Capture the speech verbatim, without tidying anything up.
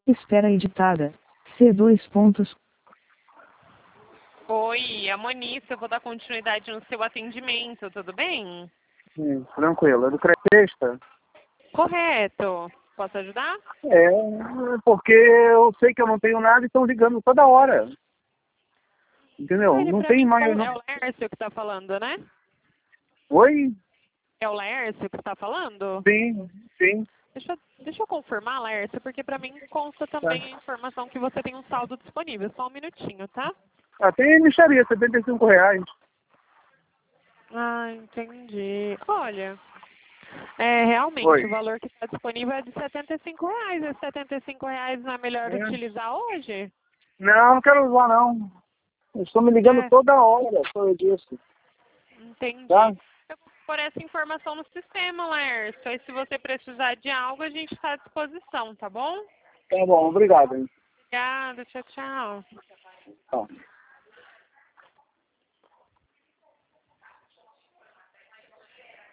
Espera editada. C dois pontos. Oi, a Monice, eu vou dar continuidade no seu atendimento, tudo bem? Sim, tranquilo. É do Cresta? Correto. Posso ajudar? É, porque eu sei que eu não tenho nada e estão ligando toda hora. Entendeu? Ele Não pra tem mim mais... é Não... o Lércio que tá falando, né? Oi? É o Lércio que tá falando? Sim, sim. Deixa, eu- deixa eu confirmar, Lércio, porque pra mim consta Tá. também a informação que você tem um saldo disponível. Só um minutinho, tá? Ah, tem mixaria, setenta e cinco reais. Ah, entendi. Olha, é, realmente, Oi. o valor que está disponível é de setenta e cinco reais. Esses setenta e cinco reais não é melhor É. utilizar hoje? Não, não quero usar, não. Eles estão me ligando É, toda hora, foi disso. Tá? entendi. Eu vou pôr essa informação no sistema, Lércio. Aí se você precisar de algo, a gente está à disposição, tá bom? Tá bom, obrigado, hein. Obrigada, tchau, tchau. Tá.